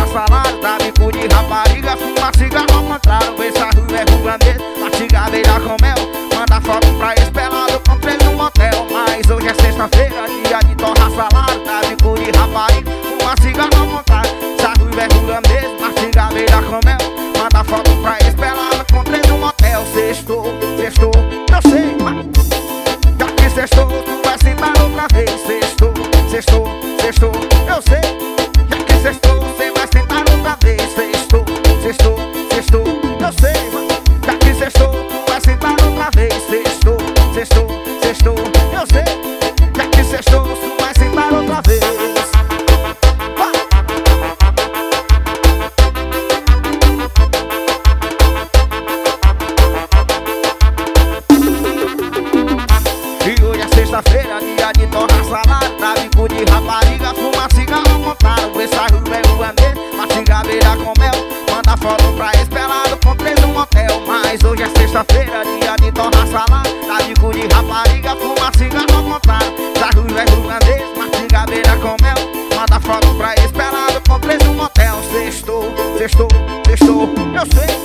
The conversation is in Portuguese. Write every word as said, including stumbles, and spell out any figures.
salário, dá bico de rapariga, fuma cigarro ao contrário. Vê se a rua é rua mesmo, mastiga beira com mel. Manda foto pra esse pelado, comprei no motel. Mas hoje é sexta-feira, dia de torrar salário, dá bico de rapariga, fuma cigarro ao contrário. Se a rua é rua mesmo, mastiga beira com mel. Manda foto pra esse pelado, comprei no motel. Sextou, sextou, eu sei, mas já que sextou, tu vai sentar outra vez. Sextou, sextou, sextou, eu sei. Já que sextou, você vai sentar outra vez. Sextou, sextou, sextou, eu sei, mas já que sextou, tu vai sentar outra vez. Sextou, sextou, sextou, eu sei. Já que sextou, tu vai sentar outra vez. E hoje é sexta-feira, dia de torrar salário, dá bico de rapariga, fuma cigarro ao contrário. Vê se a rua é rua mesmo, mastiga beira com mel. Manda foto pra esse pelado, comprei no motel. Mas hoje é sexta-feira, dia de torrar salário, dá bico de rapariga, fuma cigarro ao contrário. Se a rua é rua mesmo, mastiga beira com mel. Manda foto pra esse pelado, comprei no motel. Sextou, sextou, sextou, eu sei.